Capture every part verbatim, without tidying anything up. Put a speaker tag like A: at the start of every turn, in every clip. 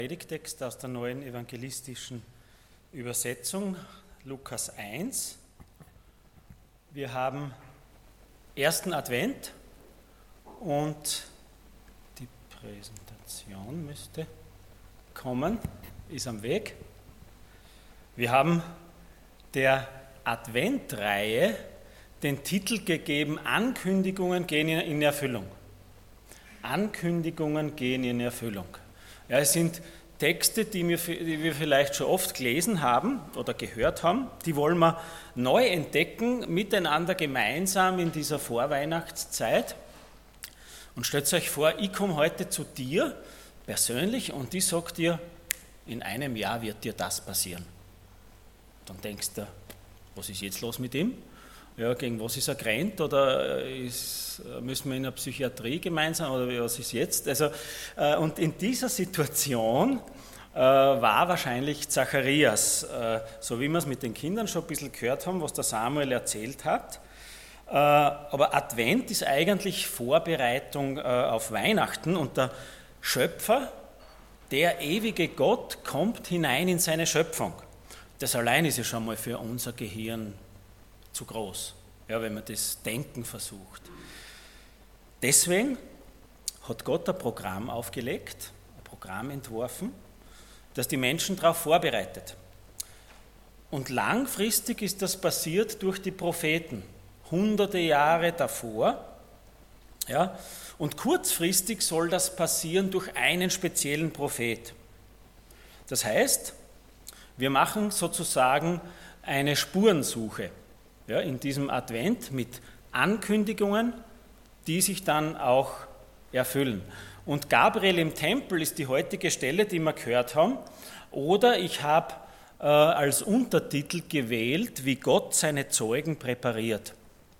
A: Predigtext aus der neuen evangelistischen Übersetzung, Lukas eins. Wir haben ersten Advent und die Präsentation müsste kommen, ist am Weg. Wir haben der Adventreihe den Titel gegeben, Ankündigungen gehen in Erfüllung. Ankündigungen gehen in Erfüllung. Ja, es sind Texte, die wir, die wir vielleicht schon oft gelesen haben oder gehört haben, die wollen wir neu entdecken, miteinander gemeinsam in dieser Vorweihnachtszeit. Und stellt euch vor, ich komme heute zu dir persönlich und ich sage dir, in einem Jahr wird dir das passieren. Dann denkst du, was ist jetzt los mit ihm? Ja, gegen was ist er gerannt oder ist, müssen wir in der Psychiatrie gemeinsam oder was ist jetzt? Also, äh, und in dieser Situation äh, war wahrscheinlich Zacharias, äh, so wie wir es mit den Kindern schon ein bisschen gehört haben, was der Samuel erzählt hat. Äh, aber Advent ist eigentlich Vorbereitung äh, auf Weihnachten und der Schöpfer, der ewige Gott, kommt hinein in seine Schöpfung. Das allein ist ja schon mal für unser Gehirn zu groß, ja, wenn man das Denken versucht. Deswegen hat Gott ein Programm aufgelegt, ein Programm entworfen, das die Menschen darauf vorbereitet. Und langfristig ist das passiert durch die Propheten, hunderte Jahre davor. Ja, und kurzfristig soll das passieren durch einen speziellen Prophet. Das heißt, wir machen sozusagen eine Spurensuche. Ja, in diesem Advent mit Ankündigungen, die sich dann auch erfüllen. Und Gabriel im Tempel ist die heutige Stelle, die wir gehört haben. Oder ich habe äh, als Untertitel gewählt, wie Gott seine Zeugen präpariert.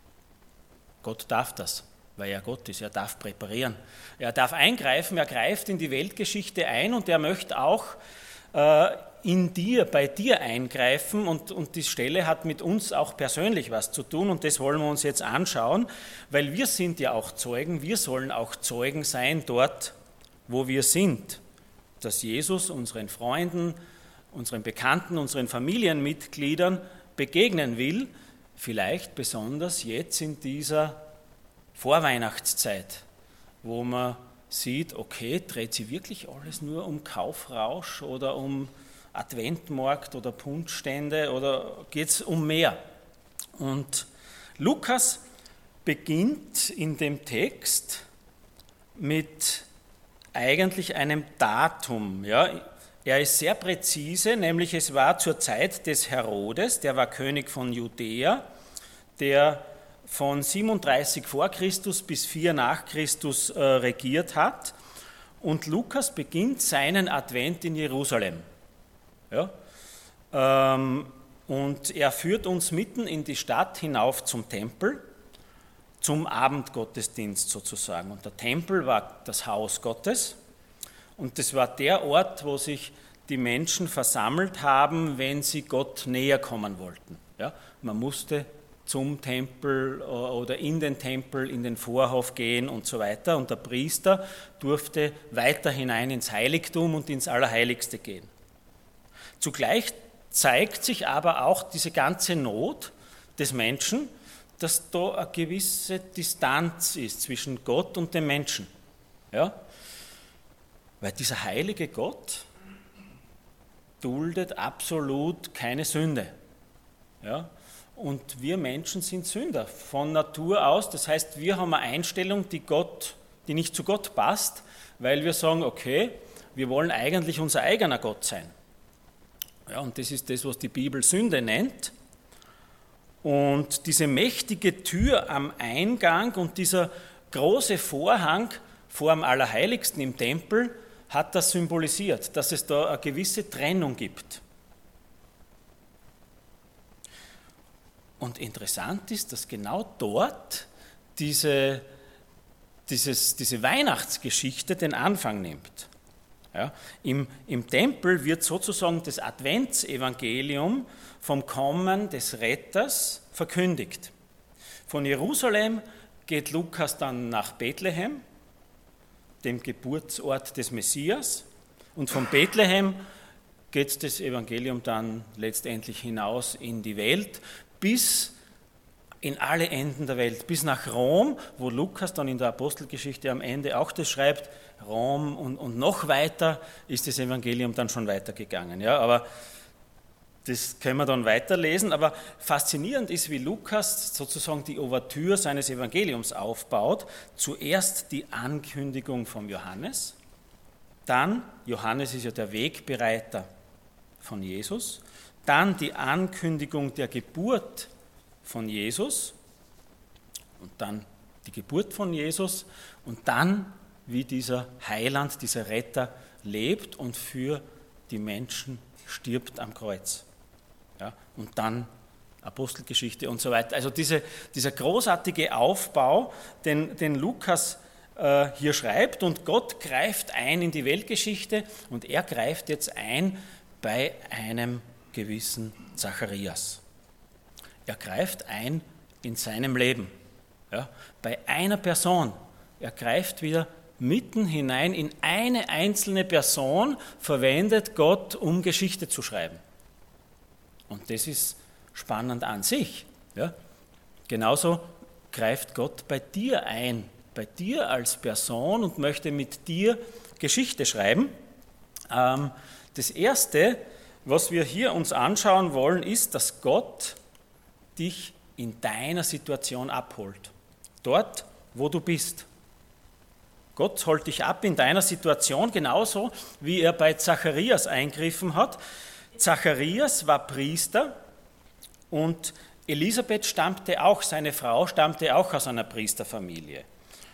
A: Gott darf das, weil er Gott ist, er darf präparieren. Er darf eingreifen, er greift in die Weltgeschichte ein und er möchte auch äh, in dir, bei dir eingreifen und, und die Stelle hat mit uns auch persönlich was zu tun und das wollen wir uns jetzt anschauen, weil wir sind ja auch Zeugen, wir sollen auch Zeugen sein dort, wo wir sind, dass Jesus unseren Freunden, unseren Bekannten, unseren Familienmitgliedern begegnen will, vielleicht besonders jetzt in dieser Vorweihnachtszeit, wo man sieht, okay, dreht sich wirklich alles nur um Kaufrausch oder um Adventmarkt oder Punschstände oder geht es um mehr? Und Lukas beginnt in dem Text mit eigentlich einem Datum. Ja? Er ist sehr präzise, nämlich es war zur Zeit des Herodes, der war König von Judäa, der von siebenunddreißig vor Christus bis vier nach Christus äh, regiert hat. Und Lukas beginnt seinen Advent in Jerusalem. Ja, ähm, und er führt uns mitten in die Stadt hinauf zum Tempel, zum Abendgottesdienst sozusagen. Und der Tempel war das Haus Gottes und das war der Ort, wo sich die Menschen versammelt haben, wenn sie Gott näher kommen wollten. Ja, man musste zum Tempel oder in den Tempel, in den Vorhof gehen und so weiter. Und der Priester durfte weiter hinein ins Heiligtum und ins Allerheiligste gehen. Zugleich zeigt sich aber auch diese ganze Not des Menschen, dass da eine gewisse Distanz ist zwischen Gott und dem Menschen. Ja? Weil dieser heilige Gott duldet absolut keine Sünde. Ja? Und wir Menschen sind Sünder von Natur aus. Das heißt, wir haben eine Einstellung, die, Gott, die nicht zu Gott passt, weil wir sagen, okay, wir wollen eigentlich unser eigener Gott sein. Ja, und das ist das, was die Bibel Sünde nennt. Und diese mächtige Tür am Eingang und dieser große Vorhang vor dem Allerheiligsten im Tempel hat das symbolisiert, dass es da eine gewisse Trennung gibt. Und interessant ist, dass genau dort diese, dieses, diese Weihnachtsgeschichte den Anfang nimmt. Ja, im, Im Tempel wird sozusagen das Adventsevangelium vom Kommen des Retters verkündigt. Von Jerusalem geht Lukas dann nach Bethlehem, dem Geburtsort des Messias, Und von Bethlehem geht das Evangelium dann letztendlich hinaus in die Welt, bis in alle Enden der Welt, bis nach Rom, wo Lukas dann in der Apostelgeschichte am Ende auch das schreibt, Rom und, und noch weiter ist das Evangelium dann schon weitergegangen. Ja, aber das können wir dann weiterlesen, aber faszinierend ist, wie Lukas sozusagen die Ouvertüre seines Evangeliums aufbaut. Zuerst die Ankündigung vom Johannes, dann, Johannes ist ja der Wegbereiter von Jesus, dann die Ankündigung der Geburt von Jesus und dann die Geburt von Jesus und dann, wie dieser Heiland, dieser Retter lebt und für die Menschen stirbt am Kreuz. Ja, und dann Apostelgeschichte und so weiter. Also diese, dieser großartige Aufbau, den, den Lukas äh, hier schreibt, und Gott greift ein in die Weltgeschichte und er greift jetzt ein bei einem gewissen Zacharias. Er greift ein in seinem Leben, ja, bei einer Person. Er greift wieder mitten hinein in eine einzelne Person, verwendet Gott, um Geschichte zu schreiben. Und das ist spannend an sich. Ja. Genauso greift Gott bei dir ein, bei dir als Person und möchte mit dir Geschichte schreiben. Ähm, das Erste, was wir hier uns anschauen wollen, ist, dass Gott dich in deiner Situation abholt. Dort, wo du bist. Gott holt dich ab in deiner Situation, genauso wie er bei Zacharias eingegriffen hat. Zacharias war Priester und Elisabeth stammte auch, seine Frau stammte auch aus einer Priesterfamilie.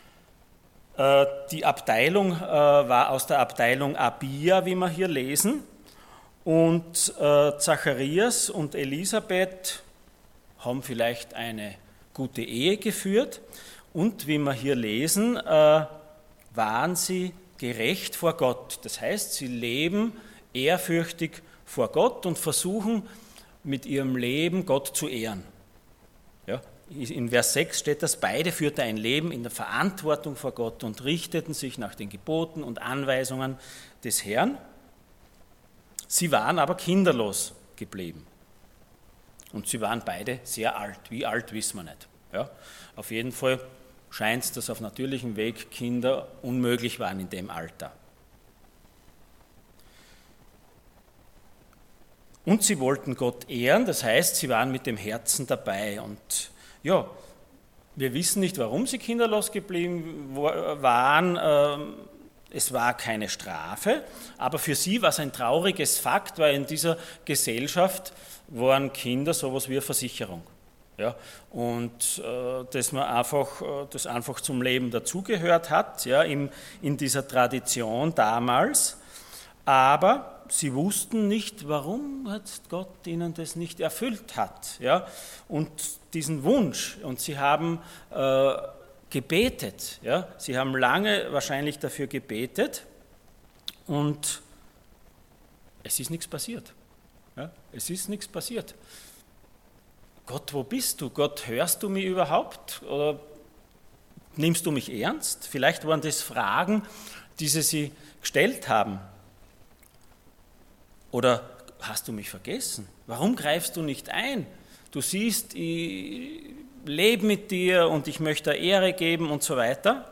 A: Die Abteilung war aus der Abteilung Abia, wie wir hier lesen, und Zacharias und Elisabeth haben vielleicht eine gute Ehe geführt und, wie wir hier lesen, waren sie gerecht vor Gott. Das heißt, sie leben ehrfürchtig vor Gott und versuchen mit ihrem Leben Gott zu ehren. Ja, in Vers sechs steht das, beide führten ein Leben in der Verantwortung vor Gott und richteten sich nach den Geboten und Anweisungen des Herrn. Sie waren aber kinderlos geblieben. Und sie waren beide sehr alt. Wie alt, wissen wir nicht. Ja, auf jeden Fall scheint es, dass auf natürlichem Weg Kinder unmöglich waren in dem Alter. Und sie wollten Gott ehren, das heißt, sie waren mit dem Herzen dabei. Und ja, wir wissen nicht, warum sie kinderlos geblieben waren. Es war keine Strafe, aber für sie war es ein trauriges Fakt, weil in dieser Gesellschaft waren Kinder sowas wie eine Versicherung. Ja, und äh, dass man einfach, äh, das einfach zum Leben dazugehört hat, ja, in, in dieser Tradition damals. Aber sie wussten nicht, warum jetzt Gott ihnen das nicht erfüllt hat. Ja, und diesen Wunsch. Und sie haben äh, gebetet. Ja, sie haben lange wahrscheinlich dafür gebetet und es ist nichts passiert. Ja, es ist nichts passiert. Gott, wo bist du? Gott, hörst du mich überhaupt? Oder nimmst du mich ernst? Vielleicht waren das Fragen, die sie sich gestellt haben. Oder hast du mich vergessen? Warum greifst du nicht ein? Du siehst, ich lebe mit dir und ich möchte Ehre geben und so weiter.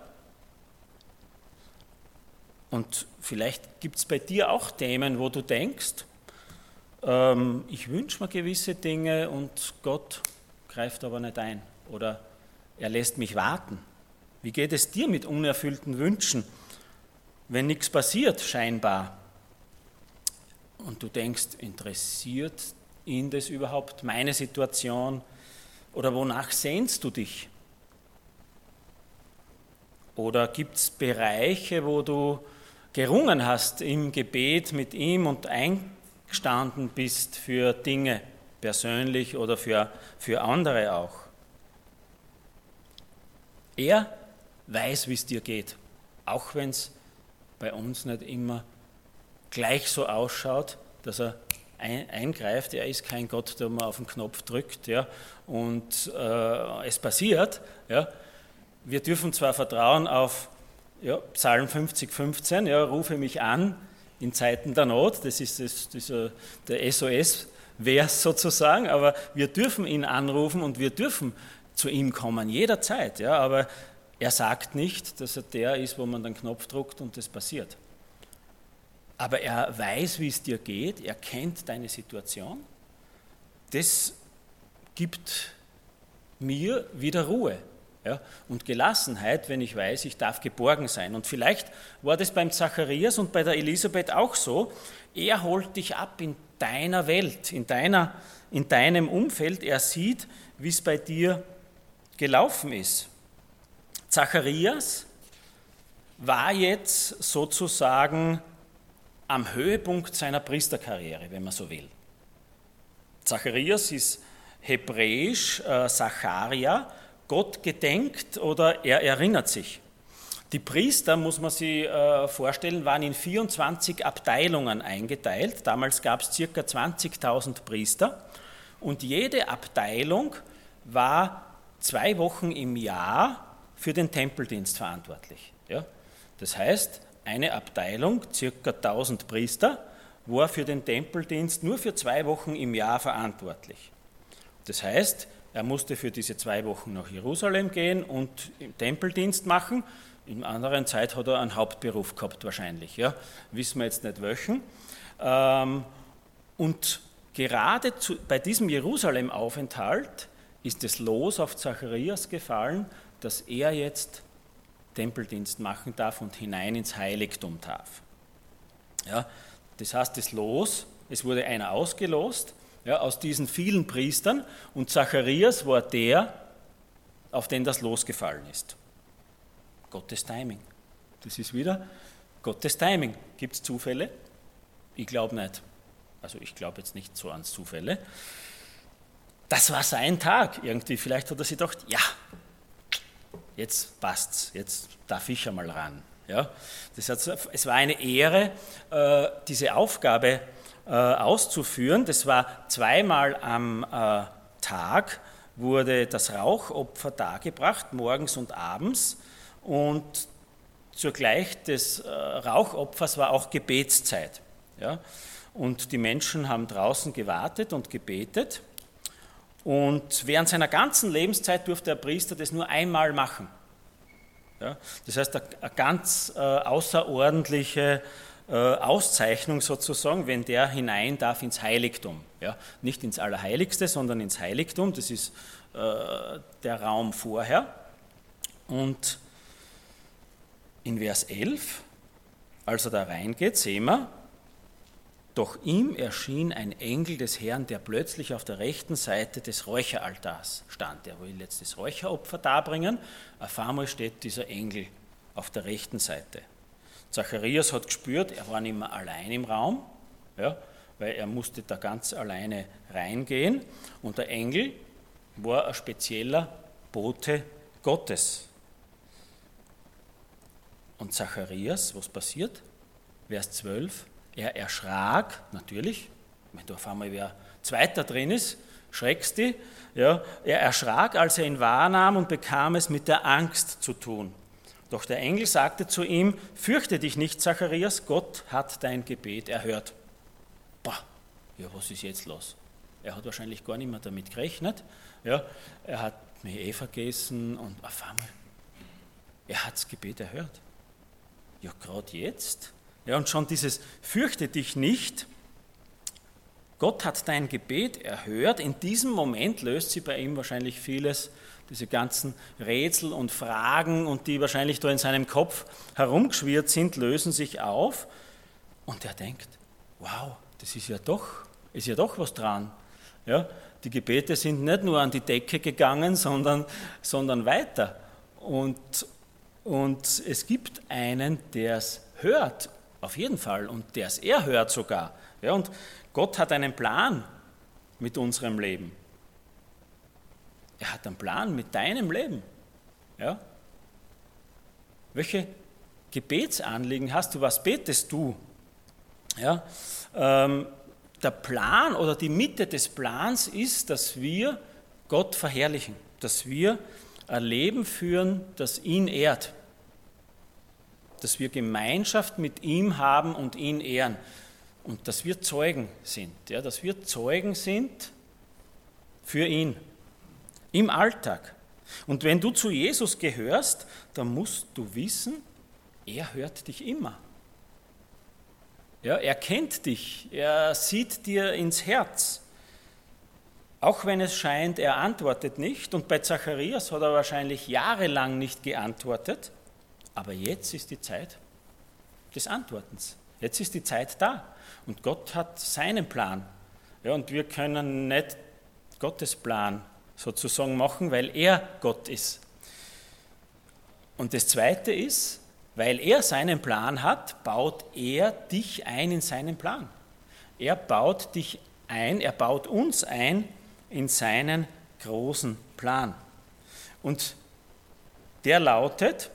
A: Und vielleicht gibt es bei dir auch Themen, wo du denkst, ich wünsche mir gewisse Dinge und Gott greift aber nicht ein oder er lässt mich warten. Wie geht es dir mit unerfüllten Wünschen, wenn nichts passiert scheinbar? Und du denkst, interessiert ihn das überhaupt, meine Situation? Oder wonach sehnst du dich? Oder gibt es Bereiche, wo du gerungen hast im Gebet mit ihm und ein gestanden bist für Dinge, persönlich oder für, für andere auch. Er weiß, wie es dir geht, auch wenn es bei uns nicht immer gleich so ausschaut, dass er ein, eingreift. Er ist kein Gott, der mal auf den Knopf drückt, ja, und äh, es passiert. Ja. Wir dürfen zwar vertrauen auf ja, Psalm fünfzig, fünfzehn, ja, rufe mich an, in Zeiten der Not, das ist das, dieser, der S O S-Vers sozusagen, aber wir dürfen ihn anrufen und wir dürfen zu ihm kommen, jederzeit. Ja, aber er sagt nicht, dass er der ist, wo man den Knopf drückt und das passiert. Aber er weiß, wie es dir geht, er kennt deine Situation. Das gibt mir wieder Ruhe, ja, und Gelassenheit, wenn ich weiß, ich darf geborgen sein. Und vielleicht war das beim Zacharias und bei der Elisabeth auch so. Er holt dich ab in deiner Welt, in, deiner, in deinem Umfeld. Er sieht, wie es bei dir gelaufen ist. Zacharias war jetzt sozusagen am Höhepunkt seiner Priesterkarriere, wenn man so will. Zacharias ist hebräisch äh, Zacharia, Gott gedenkt oder er erinnert sich. Die Priester, muss man sich äh, vorstellen, waren in vierundzwanzig Abteilungen eingeteilt. Damals gab es ca. zwanzigtausend Priester und jede Abteilung war zwei Wochen im Jahr für den Tempeldienst verantwortlich. Ja? Das heißt, eine Abteilung, ca. tausend Priester, war für den Tempeldienst nur für zwei Wochen im Jahr verantwortlich. Das heißt, er musste für diese zwei Wochen nach Jerusalem gehen und im Tempeldienst machen. In einer anderen Zeit hat er einen Hauptberuf gehabt wahrscheinlich. Ja? Wissen wir jetzt nicht welchen. Und gerade zu, bei diesem Jerusalem-Aufenthalt ist das Los auf Zacharias gefallen, dass er jetzt Tempeldienst machen darf und hinein ins Heiligtum darf. Ja, das heißt, das Los, es wurde einer ausgelost, ja, aus diesen vielen Priestern und Zacharias war der, auf den das Los gefallen ist. Gottes Timing. Das ist wieder Gottes Timing. Gibt es Zufälle? Ich glaube nicht. Also ich glaube jetzt nicht so an Zufälle. Das war sein Tag irgendwie. Vielleicht hat er sich gedacht, ja, jetzt passt's, jetzt darf ich einmal ran. Ja, das hat, es war eine Ehre, äh, diese Aufgabe äh, auszuführen. Das war zweimal am äh, Tag, wurde das Rauchopfer dargebracht, morgens und abends. Und zugleich des äh, Rauchopfers war auch Gebetszeit. Ja? Und die Menschen haben draußen gewartet und gebetet. Und während seiner ganzen Lebenszeit durfte der Priester das nur einmal machen. Ja, das heißt, eine ganz äh, außerordentliche äh, Auszeichnung sozusagen, wenn der hinein darf ins Heiligtum. Ja, nicht ins Allerheiligste, sondern ins Heiligtum, das ist äh, der Raum vorher. Und in Vers elf, als er da reingeht, sehen wir, doch ihm erschien ein Engel des Herrn, der plötzlich auf der rechten Seite des Räucheraltars stand. Er will jetzt das Räucheropfer darbringen. Auf einmal steht dieser Engel auf der rechten Seite. Zacharias hat gespürt, er war nicht mehr allein im Raum, ja, weil er musste da ganz alleine reingehen. Und der Engel war ein spezieller Bote Gottes. Und Zacharias, was passiert? Vers zwölf. Er erschrak, natürlich, wenn da auf einmal wer Zweiter drin ist, schreckst du. Ja, er erschrak, als er ihn wahrnahm und bekam es mit der Angst zu tun. Doch der Engel sagte zu ihm, fürchte dich nicht, Zacharias, Gott hat dein Gebet erhört. Boah, ja, was ist jetzt los? Er hat wahrscheinlich gar nicht mehr damit gerechnet. Ja, er hat mich eh vergessen und auf einmal, er hat das Gebet erhört. Ja, gerade jetzt. Ja, und schon dieses fürchte dich nicht, Gott hat dein Gebet erhört. In diesem Moment löst sie bei ihm wahrscheinlich vieles, diese ganzen Rätsel und Fragen und die wahrscheinlich da in seinem Kopf herumgeschwirrt sind, lösen sich auf und er denkt, wow, das ist ja doch, ist ja doch was dran. Ja, die Gebete sind nicht nur an die Decke gegangen, sondern, sondern weiter. Und, und es gibt einen, der es hört, auf jeden Fall, und der es er hört sogar. Ja, und Gott hat einen Plan mit unserem Leben. Er hat einen Plan mit deinem Leben. Ja? Welche Gebetsanliegen hast du? Was betest du? Ja? Ähm, der Plan oder die Mitte des Plans ist, dass wir Gott verherrlichen, dass wir ein Leben führen, das ihn ehrt. dass wir Gemeinschaft mit ihm haben und ihn ehren und dass wir Zeugen sind, ja, dass wir Zeugen sind für ihn im Alltag. Und wenn du zu Jesus gehörst, dann musst du wissen, er hört dich immer. Ja, er kennt dich, er sieht dir ins Herz. Auch wenn es scheint, er antwortet nicht, und bei Zacharias hat er wahrscheinlich jahrelang nicht geantwortet, aber jetzt ist die Zeit des Antwortens. Jetzt ist die Zeit da und Gott hat seinen Plan. Ja, und wir können nicht Gottes Plan sozusagen machen, weil er Gott ist. Und das Zweite ist, weil er seinen Plan hat, baut er dich ein in seinen Plan. Er baut dich ein, er baut uns ein in seinen großen Plan. Und der lautet,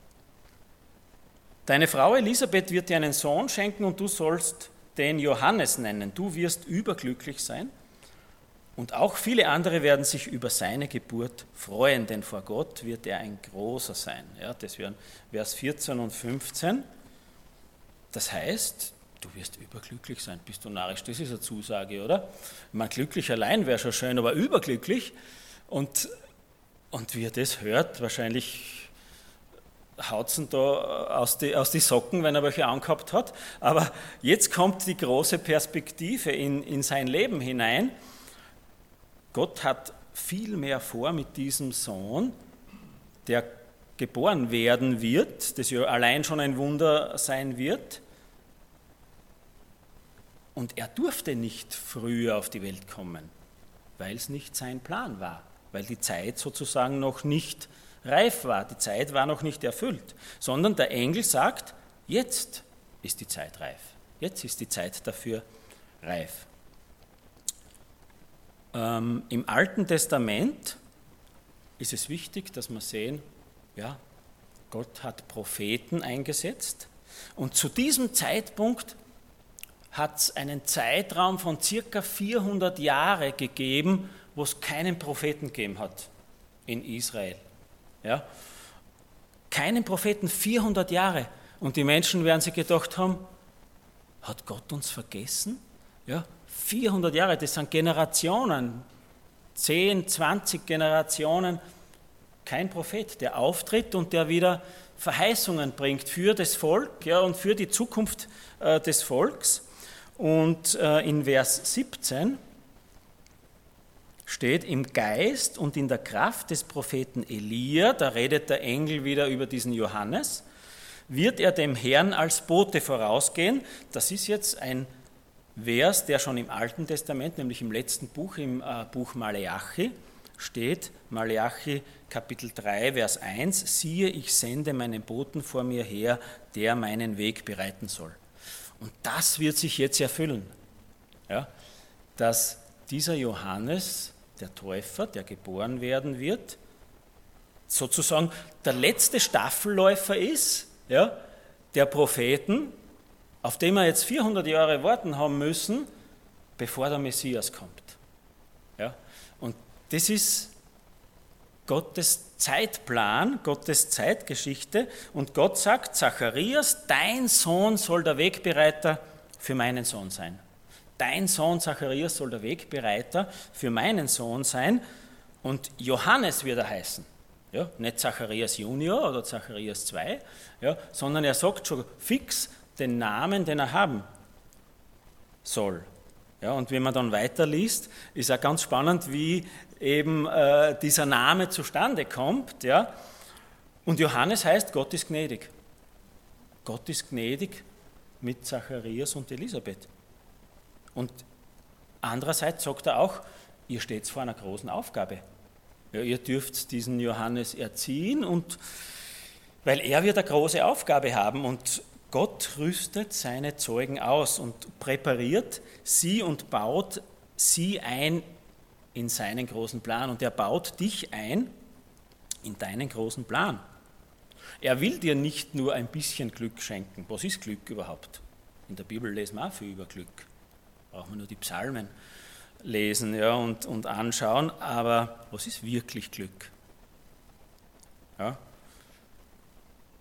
A: deine Frau Elisabeth wird dir einen Sohn schenken und du sollst den Johannes nennen. Du wirst überglücklich sein. Und auch viele andere werden sich über seine Geburt freuen, denn vor Gott wird er ein Großer sein. Ja, das wären Vers vierzehn und fünfzehn. Das heißt, du wirst überglücklich sein. Bist du narrisch? Das ist eine Zusage, oder? Ich meine, glücklich allein wäre schon schön, aber überglücklich. Und, und wie er das hört, wahrscheinlich haut es ihn da aus die, aus die Socken, wenn er welche angehabt hat. Aber jetzt kommt die große Perspektive in, in sein Leben hinein. Gott hat viel mehr vor mit diesem Sohn, der geboren werden wird, das ja allein schon ein Wunder sein wird. Und er durfte nicht früher auf die Welt kommen, weil es nicht sein Plan war, weil die Zeit sozusagen noch nicht reif war, die Zeit war noch nicht erfüllt, sondern der Engel sagt, jetzt ist die Zeit reif, jetzt ist die Zeit dafür reif. Ähm, Im Alten Testament ist es wichtig, dass wir sehen, ja, Gott hat Propheten eingesetzt und zu diesem Zeitpunkt hat es einen Zeitraum von circa vierhundert Jahren gegeben, wo es keinen Propheten gegeben hat in Israel. Ja? Keinen Propheten, vierhundert Jahre. Und die Menschen werden sich gedacht haben, hat Gott uns vergessen? Ja? vierhundert Jahre, das sind Generationen, zehn, zwanzig Generationen, kein Prophet, der auftritt und der wieder Verheißungen bringt für das Volk, ja, und für die Zukunft äh, des Volks. Und äh, in Vers siebzehn steht, im Geist und in der Kraft des Propheten Elia, da redet der Engel wieder über diesen Johannes, wird er dem Herrn als Bote vorausgehen. Das ist jetzt ein Vers, der schon im Alten Testament, nämlich im letzten Buch, im äh, Buch Maleachi, steht, Maleachi Kapitel drei, Vers eins, siehe, ich sende meinen Boten vor mir her, der meinen Weg bereiten soll. Und das wird sich jetzt erfüllen, ja, dass dieser Johannes, der Täufer, der geboren werden wird, sozusagen der letzte Staffelläufer ist, ja, der Propheten, auf den wir jetzt vierhundert Jahre warten haben müssen, bevor der Messias kommt. Ja? Und das ist Gottes Zeitplan, Gottes Zeitgeschichte. Und Gott sagt, Zacharias, dein Sohn soll der Wegbereiter für meinen Sohn sein. Dein Sohn Zacharias soll der Wegbereiter für meinen Sohn sein. Und Johannes wird er heißen. Ja? Nicht Zacharias Junior oder Zacharias zwei, ja? Sondern er sagt schon fix, den Namen, den er haben soll. Ja, und wenn man dann weiterliest, ist auch ganz spannend, wie eben äh, dieser Name zustande kommt. Ja. Und Johannes heißt, Gott ist gnädig. Gott ist gnädig mit Zacharias und Elisabeth. Und andererseits sagt er auch, ihr steht vor einer großen Aufgabe. Ja, ihr dürft diesen Johannes erziehen, und weil er wird eine große Aufgabe haben, und Gott rüstet seine Zeugen aus und präpariert sie und baut sie ein in seinen großen Plan. Und er baut dich ein in deinen großen Plan. Er will dir nicht nur ein bisschen Glück schenken. Was ist Glück überhaupt? In der Bibel lesen wir auch viel über Glück. Brauchen wir nur die Psalmen lesen, ja, und, und anschauen. Aber was ist wirklich Glück? Ja?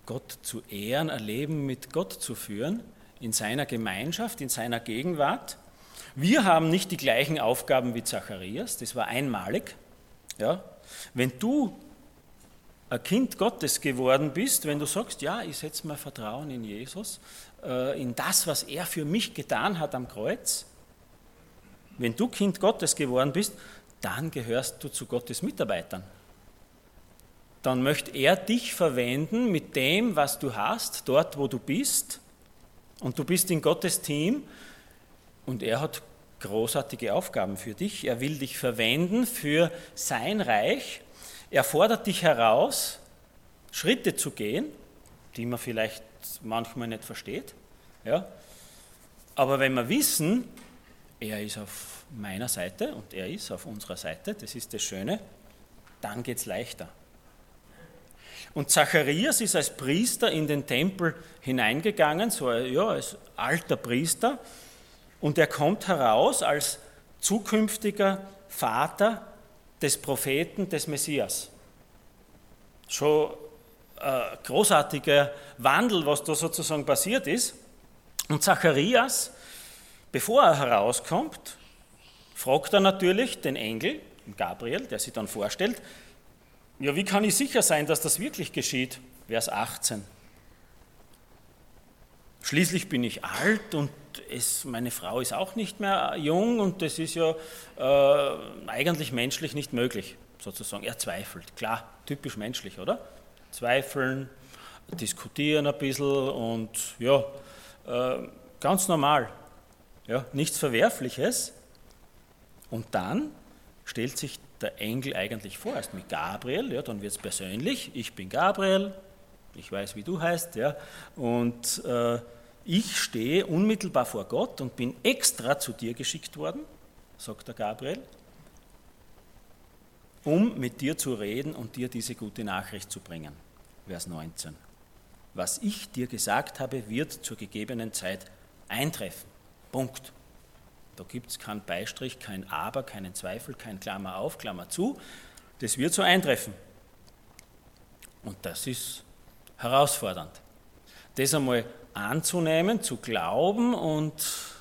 A: Gott zu ehren, ein Leben mit Gott zu führen, in seiner Gemeinschaft, in seiner Gegenwart. Wir haben nicht die gleichen Aufgaben wie Zacharias, das war einmalig. Ja? Wenn du ein Kind Gottes geworden bist, wenn du sagst, ja, ich setze mein Vertrauen in Jesus, in das, was er für mich getan hat am Kreuz, wenn du Kind Gottes geworden bist, dann gehörst du zu Gottes Mitarbeitern. Dann möchte er dich verwenden mit dem, was du hast, dort, wo du bist. Und du bist in Gottes Team und er hat großartige Aufgaben für dich. Er will dich verwenden für sein Reich. Er fordert dich heraus, Schritte zu gehen, die man vielleicht manchmal nicht versteht. Ja? Aber wenn wir wissen, er ist auf meiner Seite und er ist auf unserer Seite, das ist das Schöne, dann geht es leichter. Und Zacharias ist als Priester in den Tempel hineingegangen, so ja, als alter Priester, und er kommt heraus als zukünftiger Vater des Propheten, des Messias. Schon ein großartiger Wandel, was da sozusagen passiert ist. Und Zacharias, bevor er herauskommt, fragt er natürlich den Engel, Gabriel, der sich dann vorstellt, ja, wie kann ich sicher sein, dass das wirklich geschieht? Vers achtzehn. Schließlich bin ich alt und es, meine Frau ist auch nicht mehr jung und das ist ja äh, eigentlich menschlich nicht möglich, sozusagen. Er zweifelt, klar, typisch menschlich, oder? Zweifeln, diskutieren ein bisschen und ja, äh, ganz normal, ja, nichts Verwerfliches. Und dann stellt sich der Engel eigentlich vor, erst mit Gabriel, ja, dann wird es persönlich, ich bin Gabriel, ich weiß, wie du heißt, ja, und äh, ich stehe unmittelbar vor Gott und bin extra zu dir geschickt worden, sagt der Gabriel, um mit dir zu reden und dir diese gute Nachricht zu bringen. Vers neunzehn. Was ich dir gesagt habe, wird zur gegebenen Zeit eintreffen. Punkt. Da gibt es keinen Beistrich, kein Aber, keinen Zweifel, kein Klammer auf, Klammer zu. Das wird so eintreffen. Und das ist herausfordernd. Das einmal anzunehmen, zu glauben und,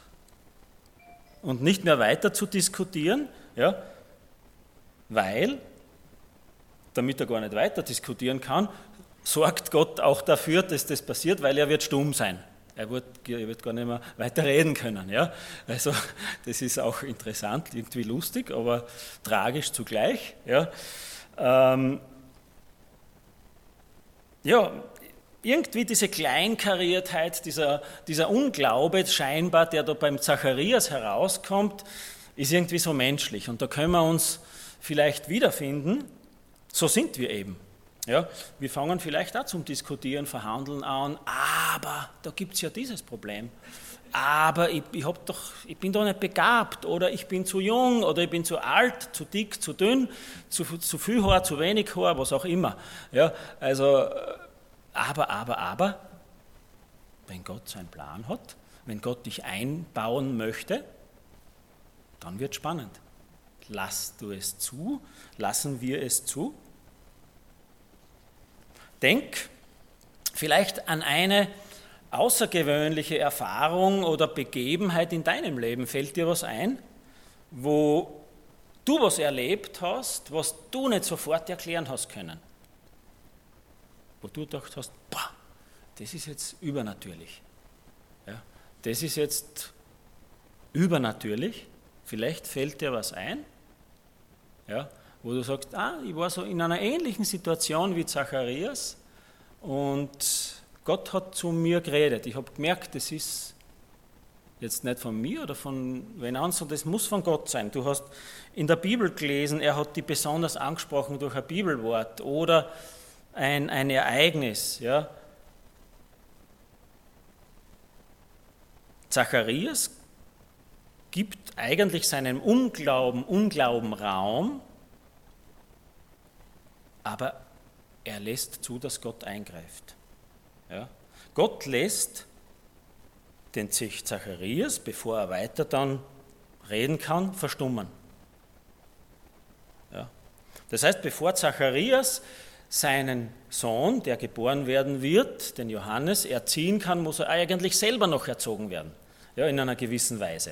A: und nicht mehr weiter zu diskutieren, ja, weil, damit er gar nicht weiter diskutieren kann, sorgt Gott auch dafür, dass das passiert, weil er wird stumm sein. Er wird, er wird gar nicht mehr weiter reden können. Ja? Also das ist auch interessant, irgendwie lustig, aber tragisch zugleich. Ja, ähm, ja irgendwie diese Kleinkariertheit, dieser, dieser Unglaube scheinbar, der da beim Zacharias herauskommt, ist irgendwie so menschlich. Und da können wir uns vielleicht wiederfinden. So sind wir eben. Ja, wir fangen vielleicht auch zum Diskutieren, Verhandeln an, aber da gibt es ja dieses Problem. Aber ich, ich, hab doch, ich bin doch nicht begabt oder ich bin zu jung oder ich bin zu alt, zu dick, zu dünn, zu, zu viel Haar, zu wenig Haar, was auch immer. Ja, also, aber, aber, aber, wenn Gott seinen Plan hat, wenn Gott dich einbauen möchte, dann wird es spannend. Lass du es zu, lassen wir es zu. Denk vielleicht an eine außergewöhnliche Erfahrung oder Begebenheit in deinem Leben. Fällt dir was ein, wo du was erlebt hast, was du nicht sofort erklären hast können? Wo du gedacht hast, boah, das ist jetzt übernatürlich. Ja, das ist jetzt übernatürlich. Vielleicht fällt dir was ein, ja, wo du sagst, ah, ich war so in einer ähnlichen Situation wie Zacharias und Gott hat zu mir geredet. Ich habe gemerkt, das ist jetzt nicht von mir oder von wen anderem, sondern das muss von Gott sein. Du hast in der Bibel gelesen, er hat dich besonders angesprochen durch ein Bibelwort oder ein, ein Ereignis. Ja. Zacharias gibt eigentlich seinem Unglauben, Unglauben Raum, aber er lässt zu, dass Gott eingreift. Ja. Gott lässt den Zacharias, bevor er weiter dann reden kann, verstummen. Ja. Das heißt, bevor Zacharias seinen Sohn, der geboren werden wird, den Johannes, erziehen kann, muss er eigentlich selber noch erzogen werden, ja, in einer gewissen Weise.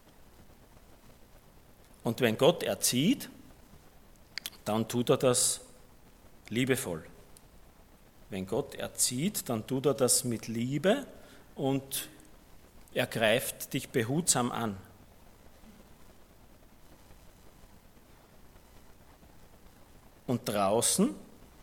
A: Und wenn Gott erzieht, dann tut er das liebevoll. Wenn Gott erzieht, dann tut er das mit Liebe und er greift dich behutsam an. Und draußen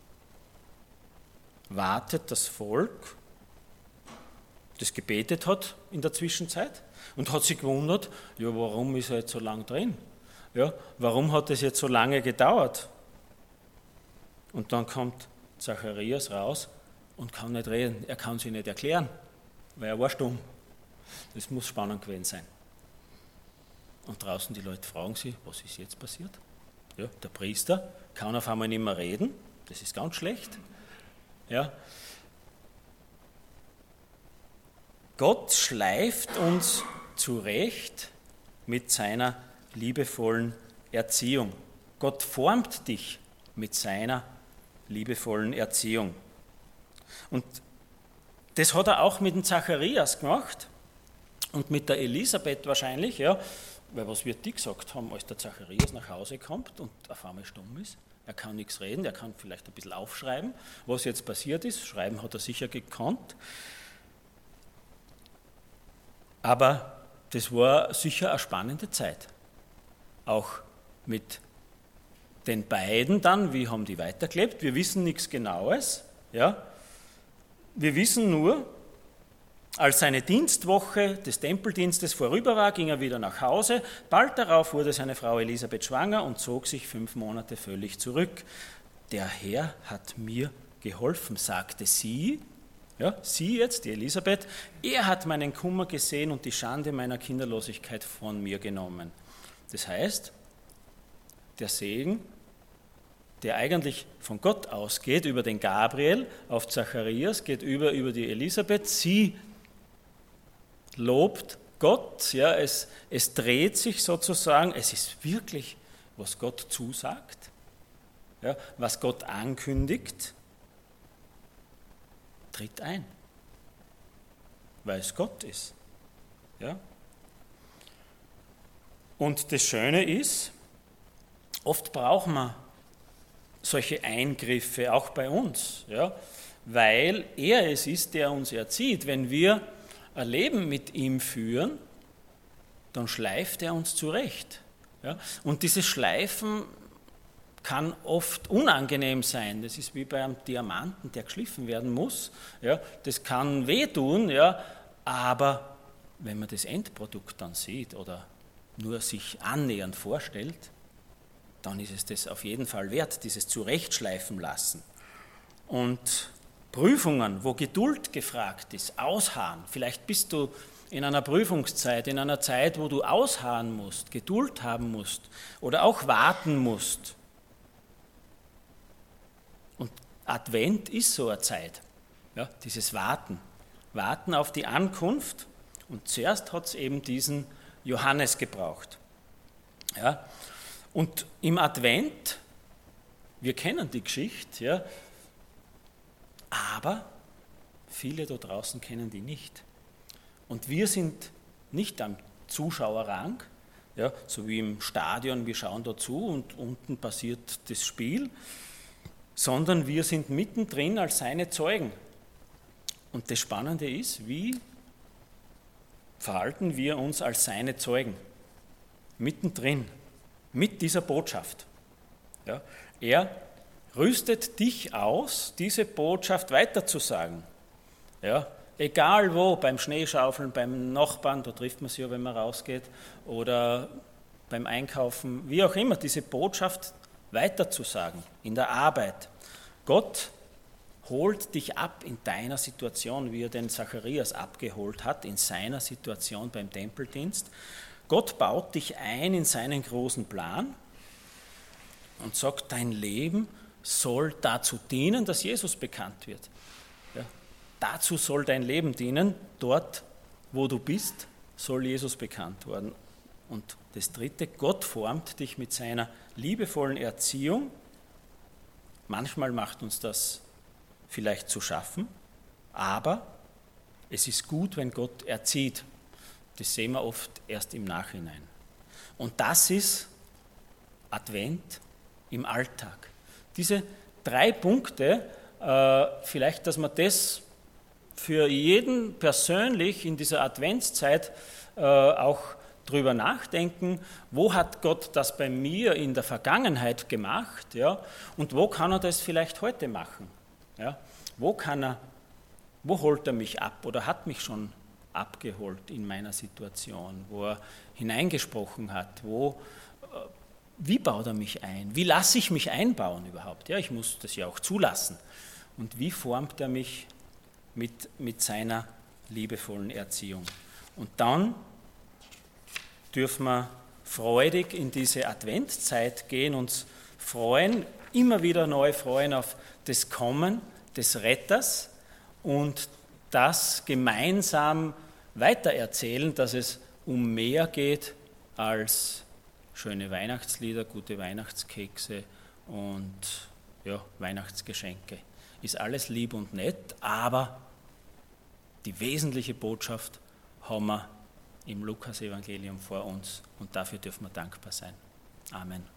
A: wartet das Volk, das gebetet hat in der Zwischenzeit und hat sich gewundert, ja, warum ist er jetzt so lange drin? Ja, warum hat es jetzt so lange gedauert? Und dann kommt Zacharias raus und kann nicht reden, er kann sich nicht erklären, weil er war stumm. Das muss spannend gewesen sein. Und draußen die Leute fragen sich, was ist jetzt passiert? Ja, der Priester kann auf einmal nicht mehr reden, das ist ganz schlecht. Ja. Gott schleift uns zurecht mit seiner liebevollen Erziehung. Gott formt dich mit seiner liebevollen Erziehung. Und das hat er auch mit dem Zacharias gemacht und mit der Elisabeth wahrscheinlich, ja, weil was wird die gesagt haben, als der Zacharias nach Hause kommt und auf einmal stumm ist? Er kann nichts reden, er kann vielleicht ein bisschen aufschreiben, was jetzt passiert ist. Schreiben hat er sicher gekonnt. Aber das war sicher eine spannende Zeit. Auch mit den beiden dann, wie haben die weitergelebt? Wir wissen nichts Genaues. Ja? Wir wissen nur, als seine Dienstwoche des Tempeldienstes vorüber war, ging er wieder nach Hause. Bald darauf wurde seine Frau Elisabeth schwanger und zog sich fünf Monate völlig zurück. Der Herr hat mir geholfen, sagte sie. Ja, sie jetzt, die Elisabeth. Er hat meinen Kummer gesehen und die Schande meiner Kinderlosigkeit von mir genommen. Das heißt, der Segen, der eigentlich von Gott ausgeht, über den Gabriel auf Zacharias, geht über, über die Elisabeth. Sie lobt Gott, ja, es, es dreht sich sozusagen, es ist wirklich, was Gott zusagt, ja, was Gott ankündigt, tritt ein, weil es Gott ist. Ja. Und das Schöne ist, oft brauchen wir solche Eingriffe, auch bei uns, ja, weil er es ist, der uns erzieht. Wenn wir ein Leben mit ihm führen, dann schleift er uns zurecht. Ja? Und dieses Schleifen kann oft unangenehm sein. Das ist wie bei einem Diamanten, der geschliffen werden muss. Ja? Das kann wehtun, ja? Aber wenn man das Endprodukt dann sieht oder nur sich annähernd vorstellt, dann ist es das auf jeden Fall wert, dieses Zurechtschleifen lassen. Und Prüfungen, wo Geduld gefragt ist, ausharren. Vielleicht bist du in einer Prüfungszeit, in einer Zeit, wo du ausharren musst, Geduld haben musst oder auch warten musst. Und Advent ist so eine Zeit, ja, dieses Warten. Warten auf die Ankunft. Und zuerst hat es eben diesen Johannes gebraucht. Ja. Und im Advent, wir kennen die Geschichte, ja, aber viele da draußen kennen die nicht. Und wir sind nicht am Zuschauerrang, ja, so wie im Stadion, wir schauen da zu und unten passiert das Spiel, sondern wir sind mittendrin als seine Zeugen. Und das Spannende ist, wie verhalten wir uns als seine Zeugen? Mittendrin, mit dieser Botschaft. Ja, er rüstet dich aus, diese Botschaft weiterzusagen. Ja, egal wo, beim Schneeschaufeln, beim Nachbarn, da trifft man sich ja, wenn man rausgeht, oder beim Einkaufen, wie auch immer, diese Botschaft weiterzusagen, in der Arbeit. Gott holt dich ab in deiner Situation, wie er den Zacharias abgeholt hat, in seiner Situation beim Tempeldienst. Gott baut dich ein in seinen großen Plan und sagt, dein Leben soll dazu dienen, dass Jesus bekannt wird. Ja, dazu soll dein Leben dienen, dort, wo du bist, soll Jesus bekannt werden. Und das Dritte, Gott formt dich mit seiner liebevollen Erziehung Manchmal macht uns das vielleicht zu schaffen, aber es ist gut, wenn Gott erzieht. Das sehen wir oft erst im Nachhinein. Und das ist Advent im Alltag. Diese drei Punkte, äh, vielleicht, dass man das für jeden persönlich in dieser Adventszeit äh, auch drüber nachdenken, wo hat Gott das bei mir in der Vergangenheit gemacht, ja, und wo kann er das vielleicht heute machen? Ja? Wo kann er, wo holt er mich ab oder hat mich schon abgeholt in meiner Situation, wo er hineingesprochen hat, wo, wie baut er mich ein, wie lasse ich mich einbauen überhaupt? Ja, ich muss das ja auch zulassen. Und wie formt er mich mit, mit seiner liebevollen Erziehung? Und dann dürfen wir freudig in diese Adventszeit gehen, uns freuen, immer wieder neu freuen auf das Kommen des Retters und das gemeinsam weitererzählen, dass es um mehr geht als schöne Weihnachtslieder, gute Weihnachtskekse und ja, Weihnachtsgeschenke. Ist alles lieb und nett, aber die wesentliche Botschaft haben wir im Lukas-Evangelium vor uns und dafür dürfen wir dankbar sein. Amen.